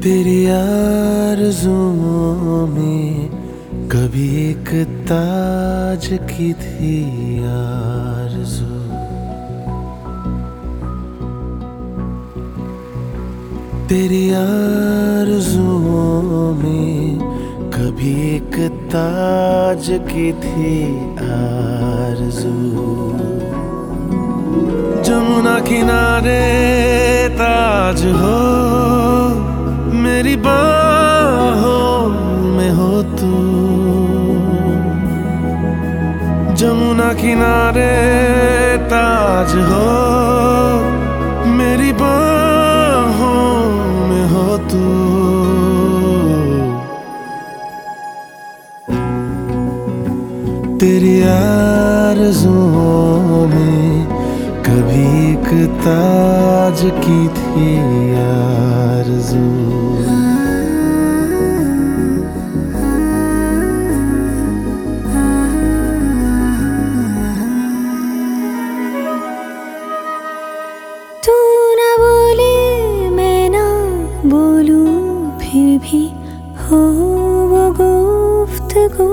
तेरी आरज़ुओं में कभी एक ताज की थी आरज़ू। तेरी आरज़ुओं में कभी एक ताज की थी आरज़ू। जमुना किनारे ताज हो, मेरी बाहों में हो तू। जमुना किनारे ताज हो, मेरी बाहों में हो तू। तेरी आरज़ुओं में कभी एक ताज की थी आरज़ू। तू ना बोले मैं ना बोलूं फिर भी हो वो गुफ्तगू।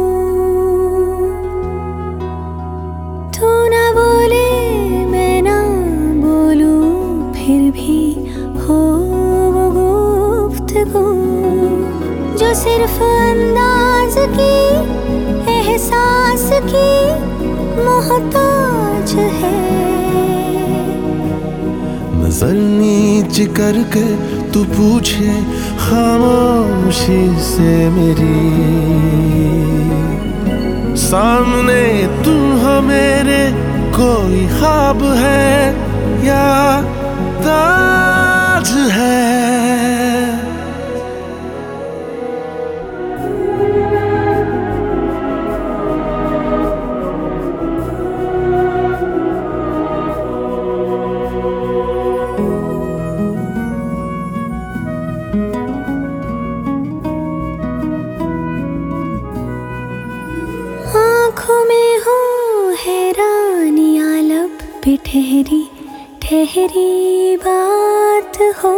तू ना बोले मैं ना बोलूं फिर भी हो वो गुफ्तगू। जो सिर्फ अंदाज की एहसास की मोहताज है। नजर नीच करके तू पूछे खामोशी से मेरी, सामने तू हो मेरे कोई ख्वाब है या ताज है। आँखों में हो हैरानियाँ, लब पे ठहरी ठहरी बात हो।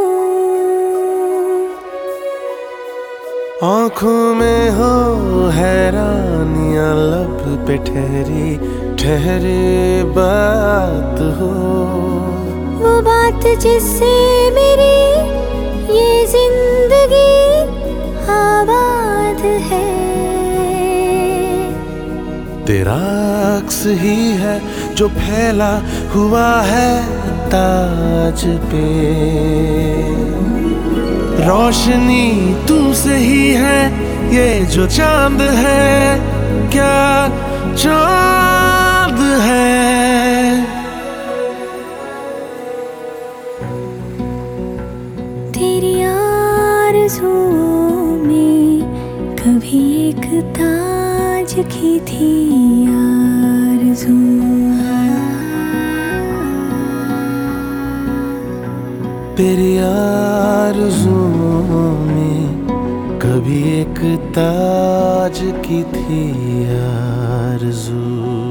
आँखों में हो हैरानियाँ, लब पे ठहरी ठहरी बात हो। वो बात जिससे मेरी ये जिंदगी आबाद है। तेरा अक्स ही है जो फैला हुआ है ताज पे। रोशनी तुमसे ही है ये जो चांद है, क्या चांद है। तेरी आरज़ुओं में कभी एक ताज की थी आरज़ू। तेरी आरज़ुओं में कभी एक ताज की थी आरज़ू।